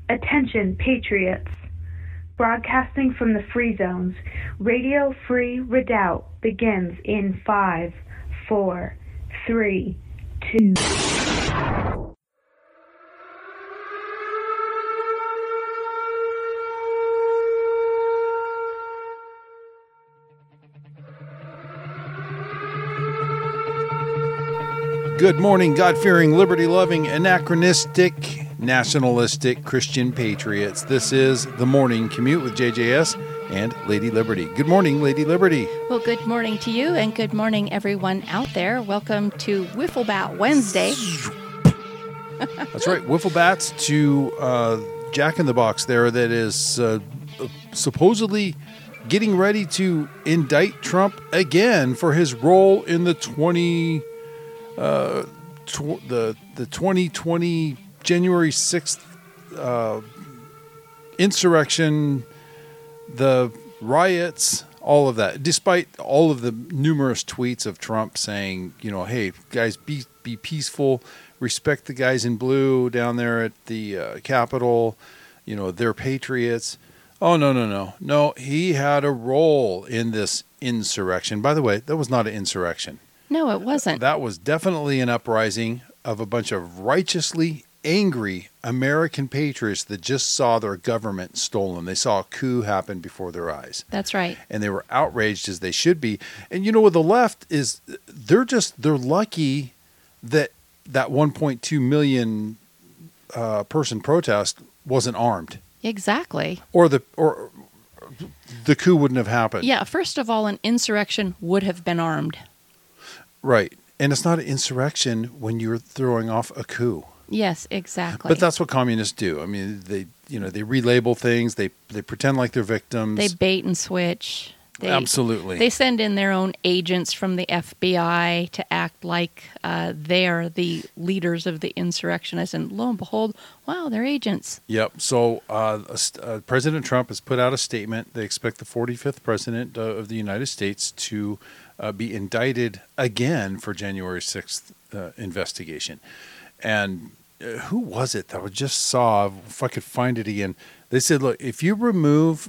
Attention, patriots. Broadcasting from the free zones, Radio Free Redoubt begins in 5, 4, 3, 2. Good morning, God-fearing, liberty-loving, anachronistic, nationalistic Christian patriots. This is The Morning Commute with JJS and Lady Liberty. Good morning, Lady Liberty. Well, good morning to you, and good morning, everyone out there. Welcome to Wiffle Bat Wednesday. That's right, Wiffle Bats to Jack in the Box there that is supposedly getting ready to indict Trump again for his role in the 2020 January 6th insurrection, the riots, all of that. Despite all of the numerous tweets of Trump saying, you know, hey, guys, be peaceful, respect the guys in blue down there at the Capitol, you know, they're patriots. Oh, no, he had a role in this insurrection. By the way, that was not an insurrection. No, it wasn't. That was definitely an uprising of a bunch of righteously angry American patriots that just saw their government stolen. They saw a coup happen before their eyes. That's right. And they were outraged, as they should be. And you know what the left is, they're lucky that 1.2 million person protest wasn't armed. Exactly. Or the coup wouldn't have happened. Yeah, first of all, an insurrection would have been armed. Right. And it's not an insurrection when you're throwing off a coup. Yes, exactly. But that's what communists do. I mean, they relabel things. They pretend like they're victims. They bait and switch. Absolutely. They send in their own agents from the FBI to act like they're the leaders of the insurrectionists. And lo and behold, wow, they're agents. Yep. So President Trump has put out a statement. They expect the 45th president of the United States to be indicted again for January 6th investigation. And who was it that I just saw? If I could find it again, they said, "Look, if you remove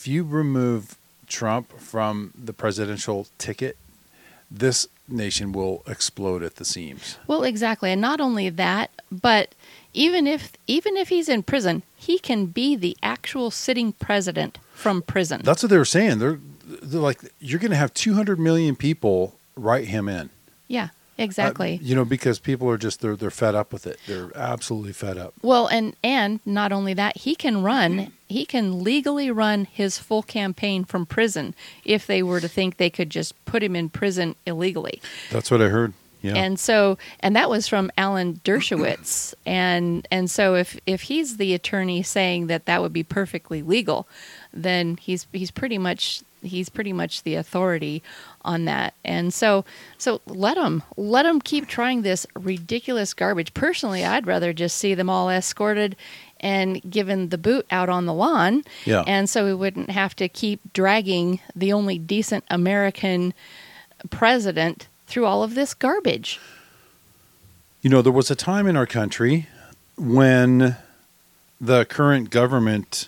Trump from the presidential ticket, this nation will explode at the seams." Well, exactly, and not only that, but even if he's in prison, he can be the actual sitting president from prison. That's what they were saying. They're like, you're going to have 200 million people write him in. Yeah. Exactly. Because people are just, they're fed up with it. They're absolutely fed up. Well, and not only that, he can legally run his full campaign from prison if they were to think they could just put him in prison illegally. That's what I heard. Yeah. And that was from Alan Dershowitz. And so if he's the attorney saying that would be perfectly legal, then he's pretty much the authority on that. And so let them keep trying this ridiculous garbage. Personally, I'd rather just see them all escorted and given the boot out on the lawn. Yeah. And so we wouldn't have to keep dragging the only decent American president through all of this garbage. There was a time in our country when the current government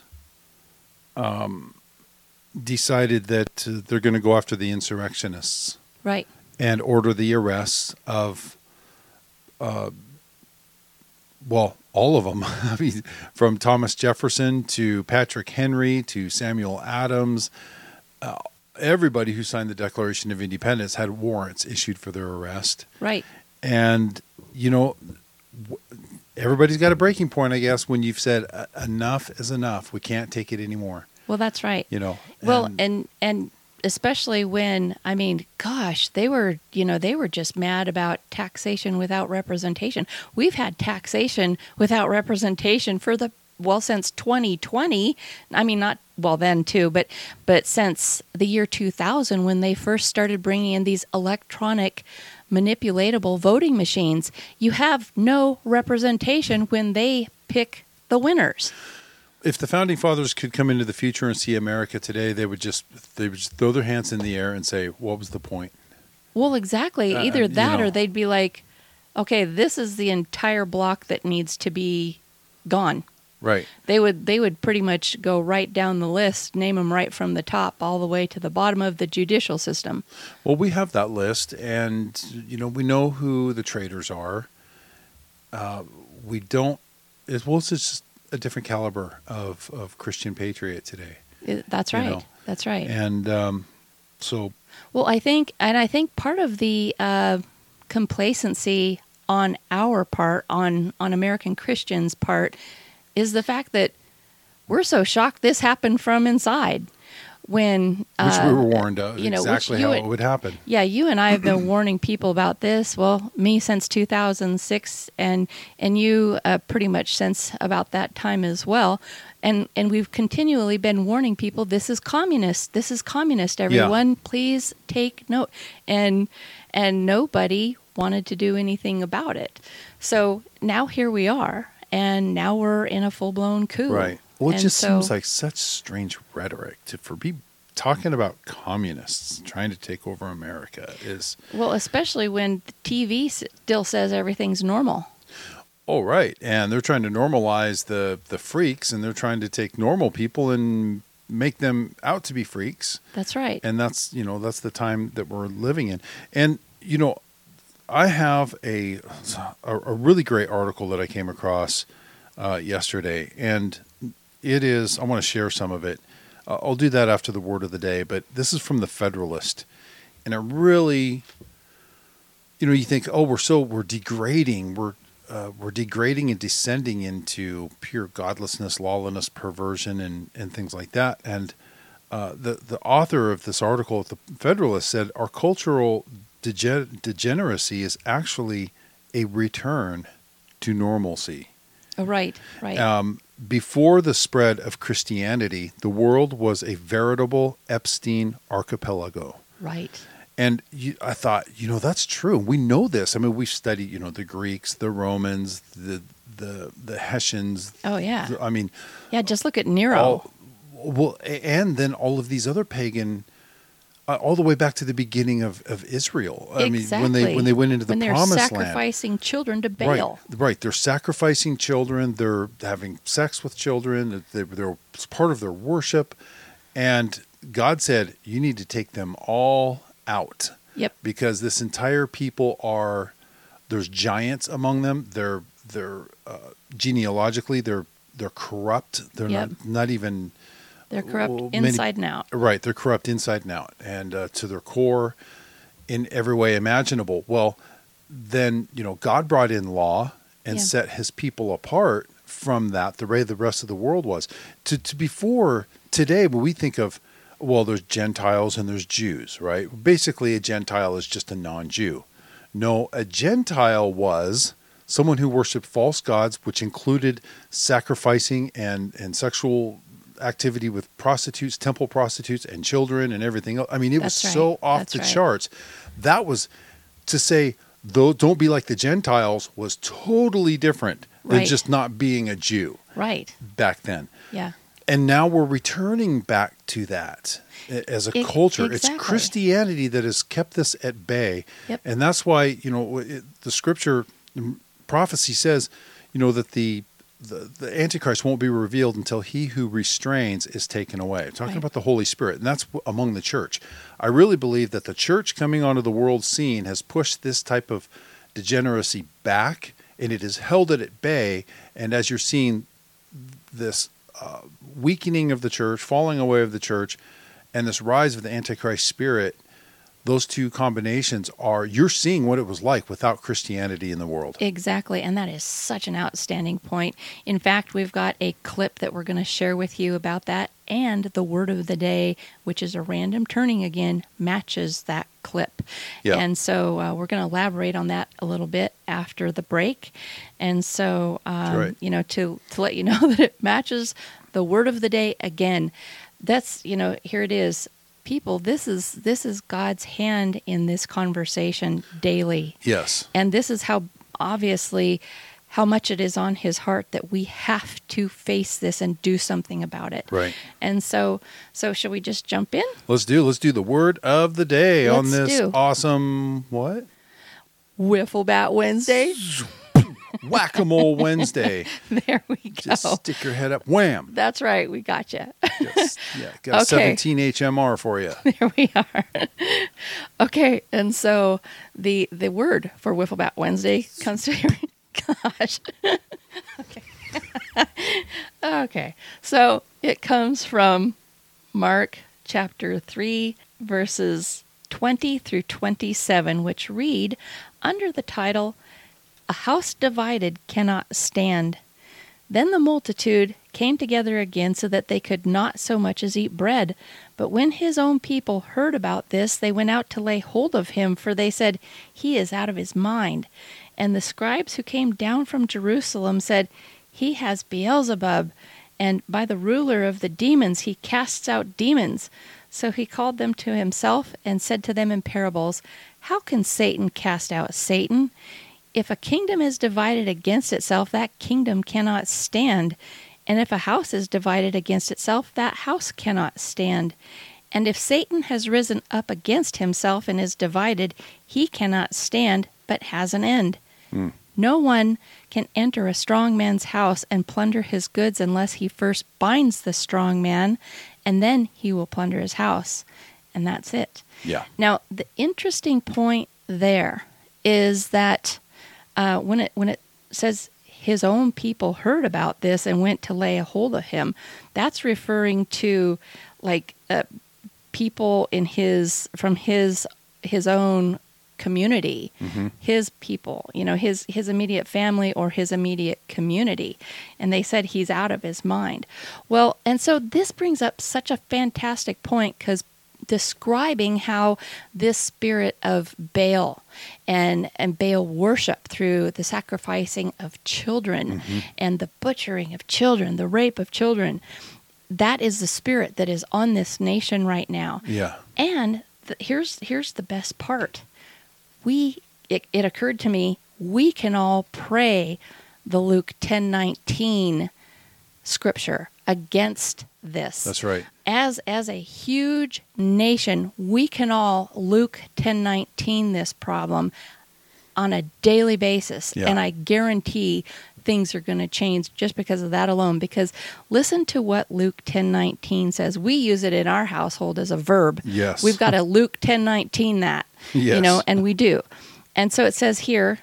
decided that they're going to go after the insurrectionists. Right. And order the arrests of, all of them. I mean, from Thomas Jefferson to Patrick Henry to Samuel Adams. Everybody who signed the Declaration of Independence had warrants issued for their arrest. Right. And, everybody's got a breaking point, I guess, when you've said enough is enough. We can't take it anymore. Well, that's right. And especially when, I mean, gosh, they were just mad about taxation without representation. We've had taxation without representation since 2020. I mean, not then too, but since the year 2000 when they first started bringing in these electronic manipulatable voting machines. You have no representation when they pick the winners. If the Founding Fathers could come into the future and see America today, they would just throw their hands in the air and say, what was the point? Well, exactly. Either that or they'd be like, okay, this is the entire block that needs to be gone. Right. They would pretty much go right down the list, name them right from the top all the way to the bottom of the judicial system. Well, we have that list, and we know who the traitors are. We don't. It's just a different caliber of Christian patriot today. That's right. That's right. And so. Well, I think part of the complacency on our part, on American Christians' part, is the fact that we're so shocked this happened from inside. When which we were warned of exactly how it would happen. Yeah, you and I have been warning people about this. Well, me since 2006, and you pretty much since about that time as well. And we've continually been warning people, this is communist. This is communist. Everyone, please take note. And nobody wanted to do anything about it. So now here we are, and now we're in a full-blown coup. Right. Well, it just seems like such strange rhetoric for people talking about communists trying to take over America is. Well, especially when the TV still says everything's normal. Oh, right. And they're trying to normalize the freaks, and they're trying to take normal people and make them out to be freaks. That's right. And that's the time that we're living in. And, I have a really great article that I came across yesterday, and it is, I want to share some of it. I'll do that after the word of the day, but this is from the Federalist. And it really, you think, oh, we're degrading. We're degrading and descending into pure godlessness, lawlessness, perversion, and things like that. And the author of this article at the Federalist said our cultural degeneracy is actually a return to normalcy. Oh, right. Before the spread of Christianity, the world was a veritable Epstein archipelago. Right. And I thought, that's true. We know this. I mean, we've studied, the Greeks, the Romans, the Hessians. Oh, yeah. I mean. Yeah, just look at Nero. And then all of these other pagan, all the way back to the beginning of Israel. Exactly. I mean, when they went into the Promised Land. They're sacrificing children to Baal. Right. They're sacrificing children. They're having sex with children. It's part of their worship. And God said, you need to take them all out. Yep. Because this entire people there's giants among them. They're genealogically, they're corrupt. They're not even. They're corrupt inside and out. Right. They're corrupt inside and out, and to their core in every way imaginable. Well, then, God brought in law and set his people apart from that, the way the rest of the world was. To before today, when we think of, well, there's Gentiles and there's Jews, right? Basically, a Gentile is just a non-Jew. No, a Gentile was someone who worshiped false gods, which included sacrificing and sexual activity with prostitutes, temple prostitutes, and children and everything else. I mean, it was so off the charts. That was to say, though, don't be like the Gentiles was totally different than just not being a Jew. Right. Back then. Yeah. And now we're returning back to that as a culture. Exactly. It's Christianity that has kept this at bay. Yep. And that's why, the scripture prophecy says, that the Antichrist won't be revealed until he who restrains is taken away. Talking about the Holy Spirit, and that's among the church. I really believe that the church coming onto the world scene has pushed this type of degeneracy back, and it has held it at bay. And as you're seeing this weakening of the church, falling away of the church, and this rise of the Antichrist spirit, those two combinations you're seeing what it was like without Christianity in the world. Exactly. And that is such an outstanding point. In fact, we've got a clip that we're going to share with you about that. And the word of the day, which is a random turning again, matches that clip. Yeah. And so we're going to elaborate on that a little bit after the break. And so, to let you know that it matches the word of the day again. That's, here it is. People, this is God's hand in this conversation daily. Yes. And this is how much it is on his heart that we have to face this and do something about it. Right. And so shall we just jump in? Let's do the word of the day on this awesome what? Wiffle Bat Wednesday. Whack-a-mole Wednesday. There we go. Just stick your head up. Wham. That's right. We got you. Got Okay. 17 HMR for you. There we are. Okay, and so the word for Wiffle Bat Wednesday comes to gosh. Okay. So it comes from Mark chapter 3, verses 20 through 27, which read under the title, "A house divided cannot stand. Then the multitude came together again so that they could not so much as eat bread. But when his own people heard about this, they went out to lay hold of him, for they said, 'He is out of his mind.' And the scribes who came down from Jerusalem said, 'He has Beelzebub, and by the ruler of the demons he casts out demons.' So he called them to himself and said to them in parables, 'How can Satan cast out Satan? If a kingdom is divided against itself, that kingdom cannot stand. And if a house is divided against itself, that house cannot stand. And if Satan has risen up against himself and is divided, he cannot stand, but has an end. No one can enter a strong man's house and plunder his goods unless he first binds the strong man, and then he will plunder his house.'" And that's it. Yeah. Now, the interesting point there is that when it says his own people heard about this and went to lay a hold of him, that's referring to like people in from his own community, his people, his immediate family or his immediate community. And they said he's out of his mind. Well, and so this brings up such a fantastic point, because describing how this spirit of Baal and Baal worship through the sacrificing of children and the butchering of children, the rape of children, that is the spirit that is on this nation right now. Yeah. And here's the best part. It occurred to me, we can all pray the Luke 10:19 scripture against this. That's right. As a huge nation, we can all Luke 10:19 this problem on a daily basis. Yeah. And I guarantee things are going to change just because of that alone. Because listen to what Luke 10:19 says. We use it in our household as a verb. Yes. We've got a Luke 10:19 that, Yes. and we do. And so it says here,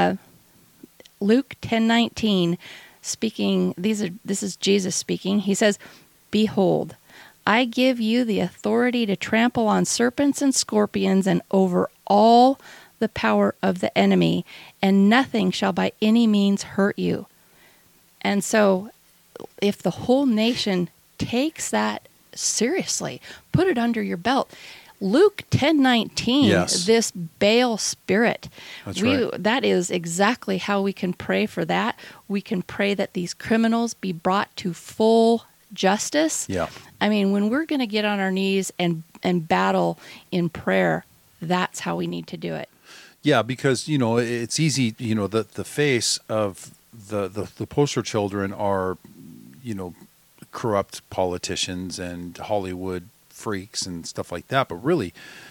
Luke 10:19, speaking, this is Jesus speaking. He says, "Behold, I give you the authority to trample on serpents and scorpions and over all the power of the enemy, and nothing shall by any means hurt you." And so if the whole nation takes that seriously, put it under your belt. Luke 10:19, Yes. this Baal spirit, That's right. that is exactly how we can pray for that. We can pray that these criminals be brought to full justice. Yeah. I mean, when we're going to get on our knees and battle in prayer, that's how we need to do it. Yeah, because it's easy. The face of the poster children are, corrupt politicians and Hollywood freaks and stuff like that. But really,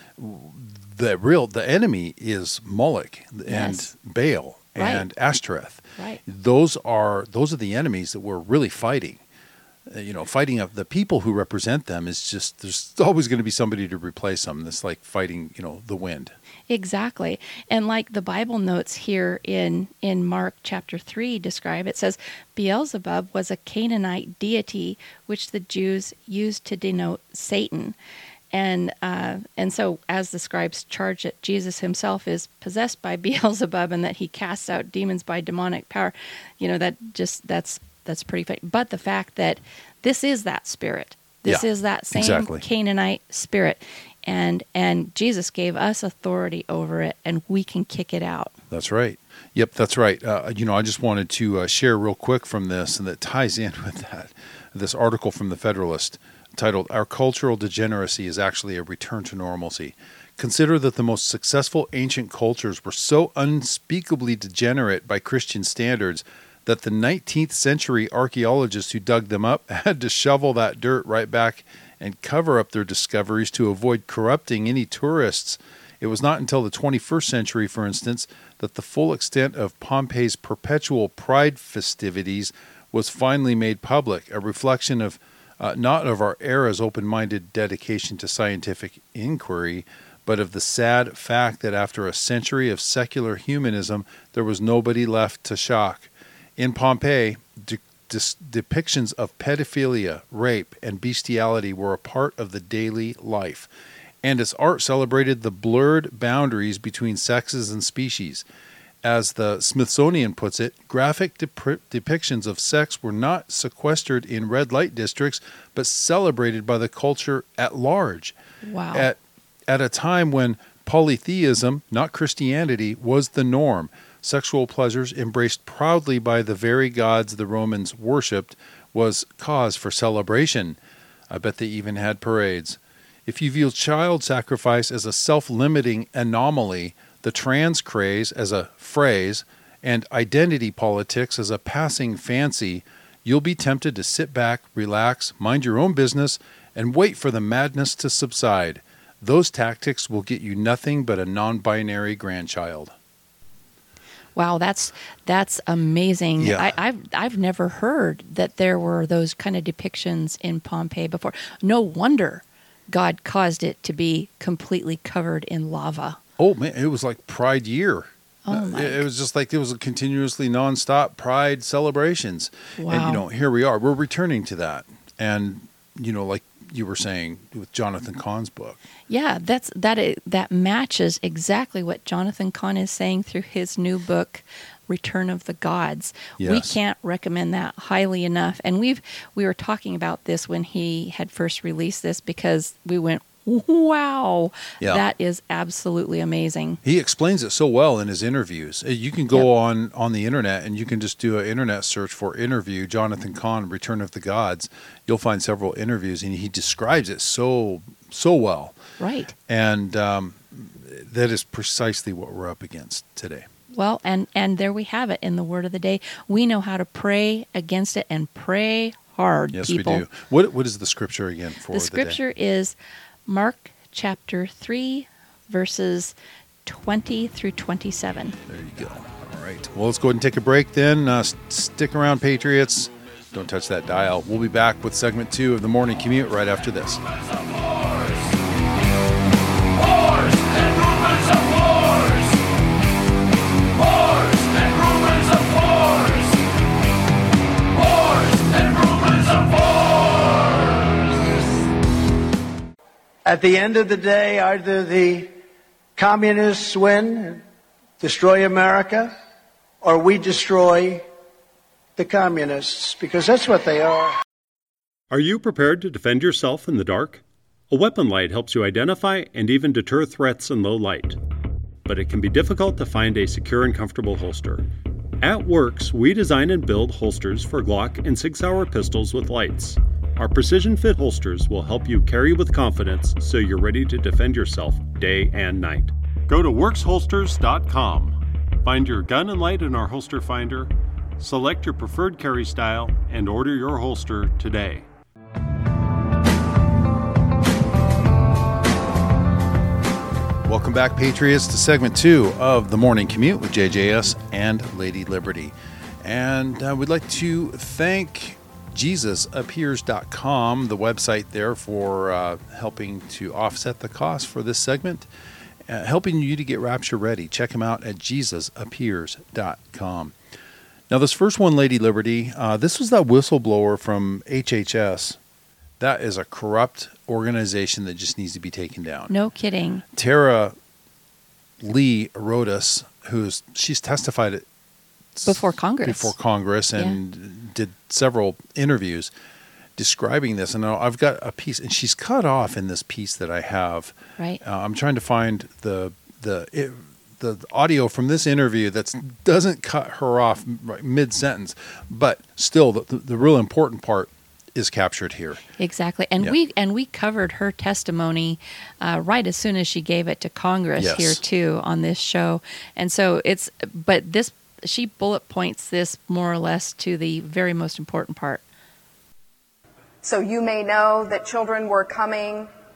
the enemy is Moloch and Yes. Baal Right. and Ashtoreth. Right. Those are the enemies that we're really fighting. Fighting of the people who represent them is just, there's always going to be somebody to replace them. It's like fighting, the wind. Exactly. And like the Bible notes here in Mark chapter 3 describe, it says, "Beelzebub was a Canaanite deity which the Jews used to denote Satan." And so as the scribes charge that Jesus himself is possessed by Beelzebub and that he casts out demons by demonic power, that's pretty funny. But the fact that this is that spirit, this Yeah, is that same exactly. Canaanite spirit, and Jesus gave us authority over it, and we can kick it out. That's right. Yep, that's right. I just wanted to share real quick from this, and that ties in with this article from the Federalist titled, "Our Cultural Degeneracy is Actually a Return to Normalcy. Consider that the most successful ancient cultures were so unspeakably degenerate by Christian standards that the 19th century archaeologists who dug them up had to shovel that dirt right back and cover up their discoveries to avoid corrupting any tourists It was not until the 21st century, for instance, that the full extent of Pompey's perpetual pride festivities was finally made public, a reflection of not of our era's open-minded dedication to scientific inquiry, but of the sad fact that after a century of secular humanism, there was nobody left to shock. In Pompeii, depictions of pedophilia, rape, and bestiality were a part of the daily life, and its art celebrated the blurred boundaries between sexes and species. As the Smithsonian puts it, graphic depictions of sex were not sequestered in red light districts, but celebrated by the culture at large. Wow. At a time when polytheism, not Christianity, was the norm, sexual pleasures embraced proudly by the very gods the Romans worshipped was cause for celebration. I bet they even had parades. If you view child sacrifice as a self-limiting anomaly, the trans craze as a phrase, and identity politics as a passing fancy, you'll be tempted to sit back, relax, mind your own business, and wait for the madness to subside. Those tactics will get you nothing but a non-binary grandchild. Wow, that's amazing. Yeah. I've never heard that there were those kind of depictions in Pompeii before. No wonder God caused it to be completely covered in lava. Oh man, it was like Pride Year. Oh my! It was just like it was a continuously nonstop Pride celebrations. Wow. And here we are. We're returning to that. And like you were saying with Jonathan Cahn's book. Yeah, that matches exactly what Jonathan Cahn is saying through his new book, Return of the Gods. Yes. We can't recommend that highly enough. And we were talking about this when he had first released this because we went, wow, that is absolutely amazing. He explains it so well in his interviews. You can go on the internet and you can just do an internet search for interview, Jonathan Cahn, Return of the Gods. You'll find several interviews and he describes it so well. Right. And that is precisely what we're up against today. Well, and there we have it in the word of the day. We know how to pray against it and pray hard, yes, people. Yes, we do. What is the scripture again for the day? The scripture is Mark chapter 3, verses 20 through 27. There you go. All right. Well, let's go ahead and take a break then. Stick around, Patriots. Don't touch that dial. We'll be back with segment 2 of the Morning Commute right after this. At the end of the day, either the communists win and destroy America, or we destroy the communists, because that's what they are. Are you prepared to defend yourself in the dark? A weapon light helps you identify and even deter threats in low light. But it can be difficult to find a secure and comfortable holster. At Works, we design and build holsters for Glock and Sig Sauer pistols with lights. Our precision fit holsters will help you carry with confidence so you're ready to defend yourself day and night. Go to worksholsters.com. Find your gun and light in our holster finder, select your preferred carry style, and order your holster today. Welcome back, Patriots, to segment 2 of the Morning Commute with JJS and Lady Liberty. And we'd like to thank JesusAppears.com, the website there, for helping to offset the cost for this segment, helping you to get rapture ready. Check them out at JesusAppears.com. Now, this first one, Lady Liberty, this was that whistleblower from HHS. That is a corrupt organization that just needs to be taken down. No kidding. Tara Lee Rodas, she's testified before Congress and did several interviews describing this. And I've got a piece, and she's cut off in this piece that I have. Right. I'm trying to find the audio from this interview that doesn't cut her off mid-sentence, but still the real important part is captured here. Exactly. And we covered her testimony right as soon as she gave it to Congress here too on this show. And so she bullet points this more or less to the very most important part. So you may know that children were coming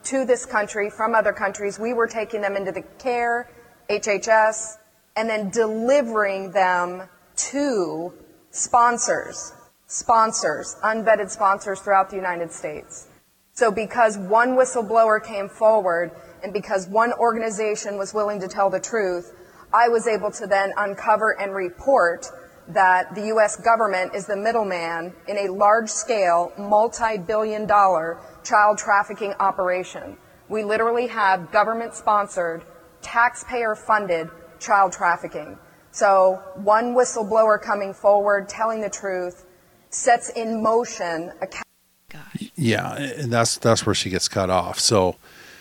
to this country from other countries. We were taking them into the care, HHS, and then delivering them to sponsors, unvetted sponsors throughout the United States. So because one whistleblower came forward and because one organization was willing to tell the truth, I was able to then uncover and report that the U.S. government is the middleman in a large-scale, multi-billion-dollar child trafficking operation. We literally have government-sponsored, taxpayer-funded child trafficking. So one whistleblower coming forward, telling the truth, sets in motion a... Yeah, and that's where she gets cut off. So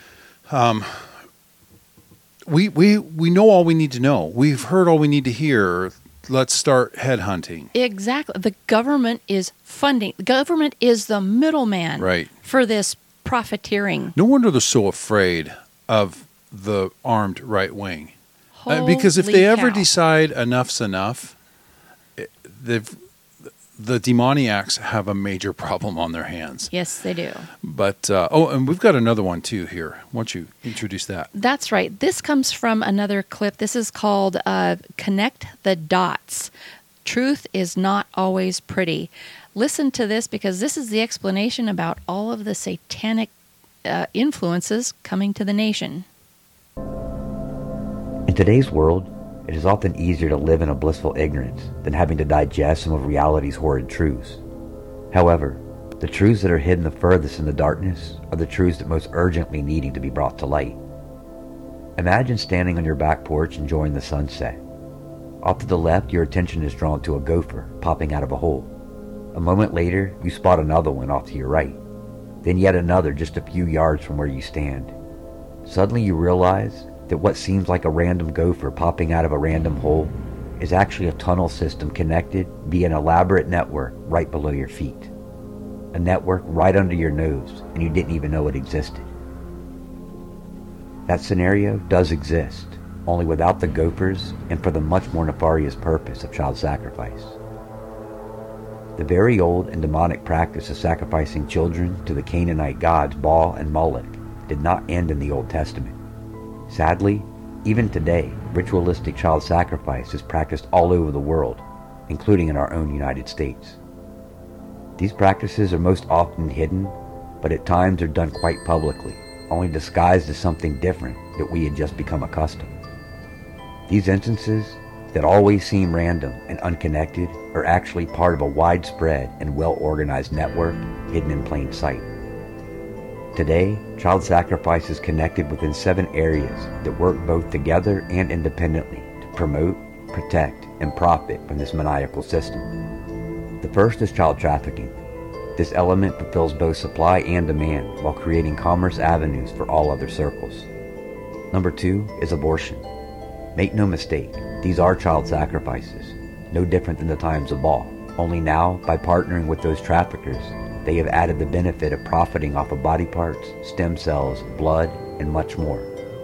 we know all we need to know. We've heard all we need to hear. Let's start headhunting. Exactly. The government is funding. The government is the middleman for this profiteering. No wonder they're so afraid of the armed right wing. Because if they ever decide enough's enough, the demoniacs have a major problem on their hands. Yes, they do. But, and we've got another one too here. Why don't you introduce that? That's right. This comes from another clip. This is called Connect the Dots. Truth is not always pretty. Listen to this because this is the explanation about all of the satanic influences coming to the nation. In today's world, it is often easier to live in a blissful ignorance than having to digest some of reality's horrid truths. However, the truths that are hidden the furthest in the darkness are the truths that most urgently needing to be brought to light. Imagine standing on your back porch enjoying the sunset. Off to the left, your attention is drawn to a gopher popping out of a hole. A moment later, you spot another one off to your right. Then yet another just a few yards from where you stand. Suddenly you realize that what seems like a random gopher popping out of a random hole is actually a tunnel system connected via an elaborate network right below your feet. A network right under your nose, and you didn't even know it existed. That scenario does exist, only without the gophers and for the much more nefarious purpose of child sacrifice. The very old and demonic practice of sacrificing children to the Canaanite gods Baal and Moloch did not end in the Old Testament. Sadly, even today, ritualistic child sacrifice is practiced all over the world, including in our own United States. These practices are most often hidden, but at times are done quite publicly, only disguised as something different that we had just become accustomed. These instances that always seem random and unconnected are actually part of a widespread and well-organized network hidden in plain sight. Today, child sacrifice is connected within 7 areas that work both together and independently to promote, protect, and profit from this maniacal system. The first is child trafficking. This element fulfills both supply and demand while creating commerce avenues for all other circles. Number 2 is abortion. Make no mistake, these are child sacrifices, no different than the times of Baal. Only now, by partnering with those traffickers, they have added the benefit of profiting off of body parts, stem cells, blood, and much more.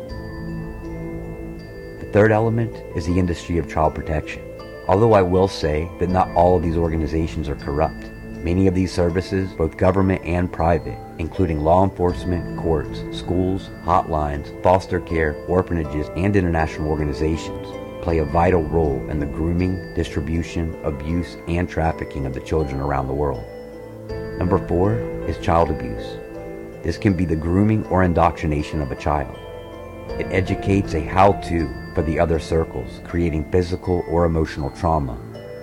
The third element is the industry of child protection. Although I will say that not all of these organizations are corrupt, many of these services, both government and private, including law enforcement, courts, schools, hotlines, foster care, orphanages, and international organizations, play a vital role in the grooming, distribution, abuse, and trafficking of the children around the world. Number 4 is child abuse. This can be the grooming or indoctrination of a child. It educates a how-to for the other circles, creating physical or emotional trauma.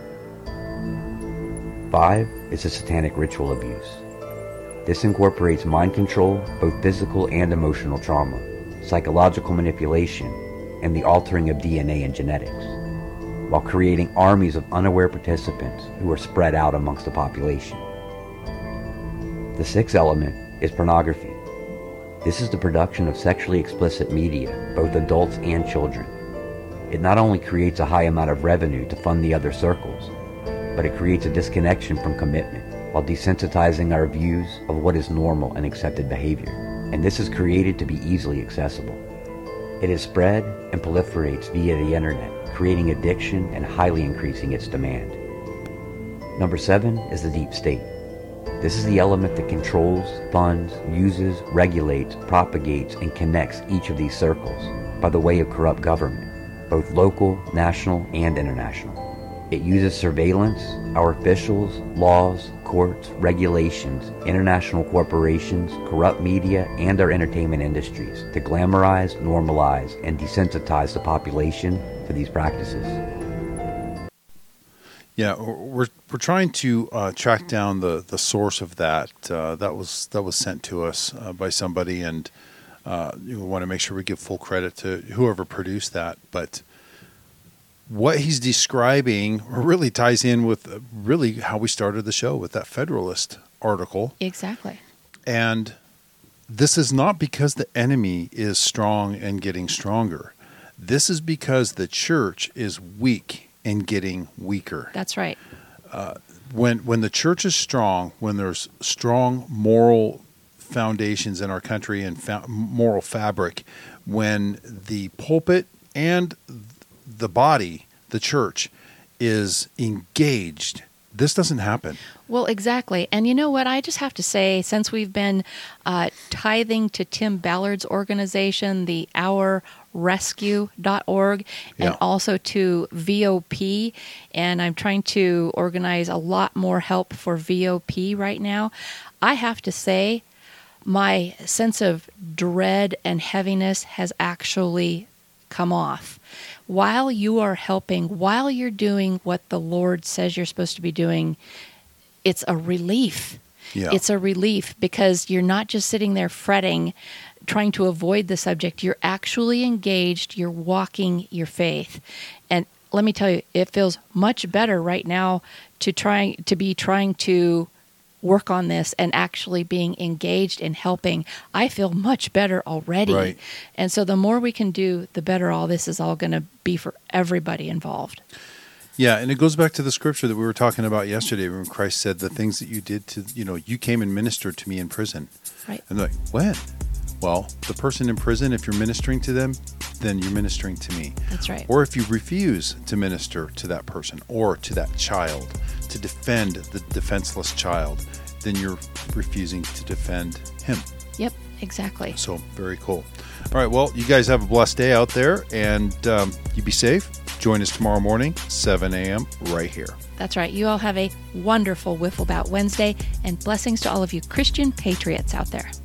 5 is the satanic ritual abuse. This incorporates mind control, both physical and emotional trauma, psychological manipulation, and the altering of DNA and genetics, while creating armies of unaware participants who are spread out amongst the population. The 6th element is pornography. This is the production of sexually explicit media, both adults and children. It not only creates a high amount of revenue to fund the other circles, but it creates a disconnection from commitment while desensitizing our views of what is normal and accepted behavior. And this is created to be easily accessible. It is spread and proliferates via the internet, creating addiction and highly increasing its demand. Number 7 is the deep state. This is the element that controls, funds, uses, regulates, propagates, and connects each of these circles by the way of corrupt government, both local, national, and international. It uses surveillance, our officials, laws, courts, regulations, international corporations, corrupt media, and our entertainment industries to glamorize, normalize, and desensitize the population for these practices. Yeah, we're trying to track down the source of that. That was sent to us by somebody, and you want to make sure we give full credit to whoever produced that. But what he's describing really ties in with really how we started the show with that Federalist article. Exactly. And this is not because the enemy is strong and getting stronger. This is because the church is weak and getting weaker. That's right. When the church is strong, when there's strong moral foundations in our country and moral fabric, when the pulpit and the body, the church, is engaged, this doesn't happen. Well, exactly. And you know what? I just have to say, since we've been tithing to Tim Ballard's organization, the OurRescue.org, and also to VOP, and I'm trying to organize a lot more help for VOP right now, I have to say my sense of dread and heaviness has actually come off. While you are helping, while you're doing what the Lord says you're supposed to be doing, it's a relief. Yeah. It's a relief because you're not just sitting there fretting, trying to avoid the subject. You're actually engaged. You're walking your faith. And let me tell you, it feels much better right now to be trying to work on this and actually being engaged in helping. I feel much better already. Right. And so the more we can do, the better all this is all going to be for everybody involved. Yeah, and it goes back to the scripture that we were talking about yesterday when Christ said the things that you did to, you came and ministered to me in prison. Right. And they're like, when? Well, the person in prison, if you're ministering to them, then you're ministering to me. That's right. Or if you refuse to minister to that person or to that child, to defend the defenseless child, then you're refusing to defend him. Yep, exactly. So, very cool. All right, well, you guys have a blessed day out there, and you be safe. Join us tomorrow morning, 7 a.m., right here. That's right. You all have a wonderful Wiffle Bout Wednesday, and blessings to all of you Christian patriots out there.